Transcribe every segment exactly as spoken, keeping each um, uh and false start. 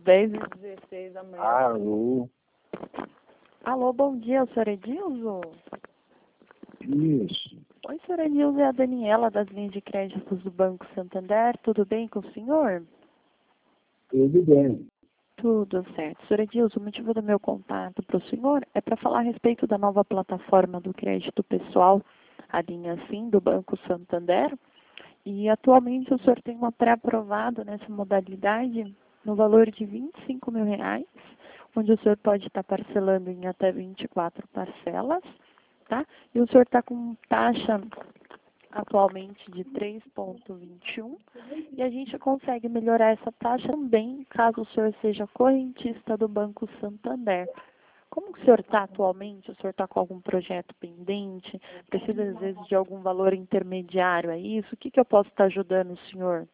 dez e dezesseis da manhã. Alô? Alô, bom dia, o senhor Edilson? Isso. Oi, senhor Edilson, é a Daniela das linhas de créditos do Banco Santander. Tudo bem com o senhor? Tudo bem. Tudo certo. Senhor Edilson, o motivo do meu contato para o senhor é para falar a respeito da nova plataforma do crédito pessoal, a linha Sim, do Banco Santander. E atualmente o senhor tem uma pré-aprovada nessa modalidade no valor de vinte e cinco mil reais, onde o senhor pode estar parcelando em até vinte e quatro parcelas, tá? E o senhor está com taxa atualmente de três vírgula vinte e um e a gente consegue melhorar essa taxa também caso o senhor seja correntista do Banco Santander. Como que o senhor está atualmente? O senhor está com algum projeto pendente? Precisa, às vezes, de algum valor intermediário? É isso? O que, que eu posso estar ajudando o senhor?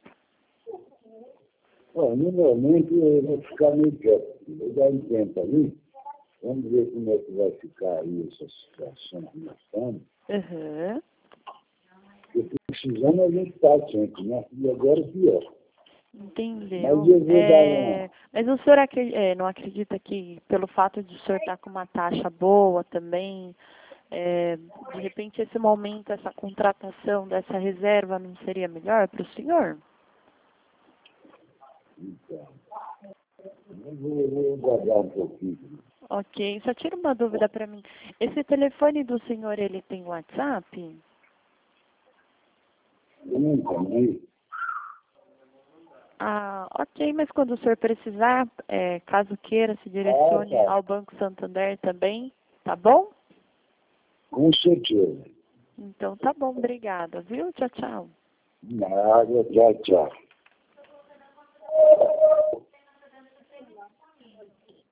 Bom, no momento eu vou ficar meio quieto. Vou dar um tempo ali. Vamos ver como é que vai ficar aí essa situação que nós estamos. Uhum. Porque precisando a gente está sempre, né? E agora é pior. Entendeu? Mas eu vou É, dar uma... mas o senhor acre- é, não acredita que, pelo fato de o senhor estar com uma taxa boa também, é, de repente esse momento, essa contratação dessa reserva não seria melhor para o senhor? Então, eu vou, eu vou guardar um pouquinho. Ok, só tira uma dúvida para mim. Esse telefone do senhor, ele tem WhatsApp? Eu não também. Ah, ok, mas quando o senhor precisar, é, caso queira, se direcione Ah, tá. ao Banco Santander também, tá bom? Com certeza. Então tá bom, obrigada, viu? Tchau, tchau. Nada, tchau, tchau.